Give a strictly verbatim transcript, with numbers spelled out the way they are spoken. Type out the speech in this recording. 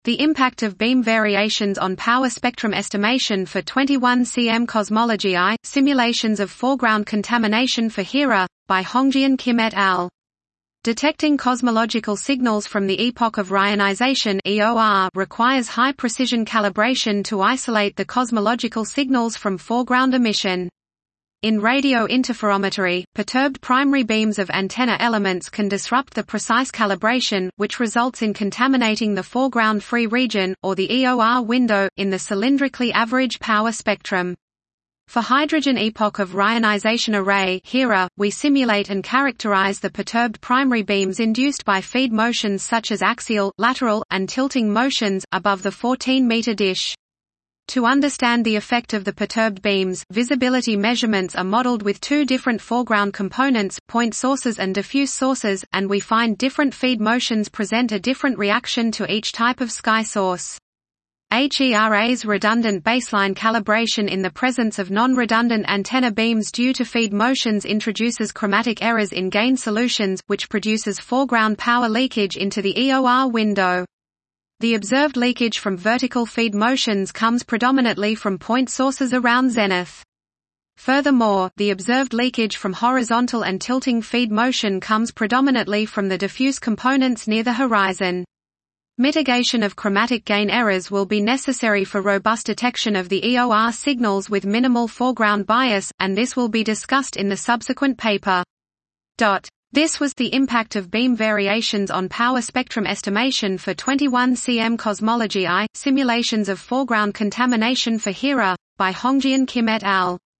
The impact of beam variations on power spectrum estimation for twenty-one centimeters cosmology I, simulations of foreground contamination for Hera, by Hongjian Kim et al. Detecting cosmological signals from the epoch of Rayonization (E O R) requires high-precision calibration to isolate the cosmological signals from foreground emission. In radio interferometry, perturbed primary beams of antenna elements can disrupt the precise calibration, which results in contaminating the foreground free region, or the E O R window, in the cylindrically average power spectrum. For hydrogen epoch of Rayonization array (Hera), we simulate and characterize the perturbed primary beams induced by feed motions such as axial, lateral, and tilting motions, above the fourteen meter dish. To understand the effect of the perturbed beams, visibility measurements are modeled with two different foreground components, point sources and diffuse sources, and we find different feed motions present a different reaction to each type of sky source. HERA's redundant baseline calibration in the presence of non-redundant antenna beams due to feed motions introduces chromatic errors in gain solutions, which produces foreground power leakage into the E O R window. The observed leakage from vertical feed motions comes predominantly from point sources around zenith. Furthermore, the observed leakage from horizontal and tilting feed motion comes predominantly from the diffuse components near the horizon. Mitigation of chromatic gain errors will be necessary for robust detection of the E O R signals with minimal foreground bias, and this will be discussed in the subsequent paper. This was the impact of beam variations on power spectrum estimation for twenty-one centimeters cosmology I, simulations of foreground contamination for Hera, by Hongjian Kim et al.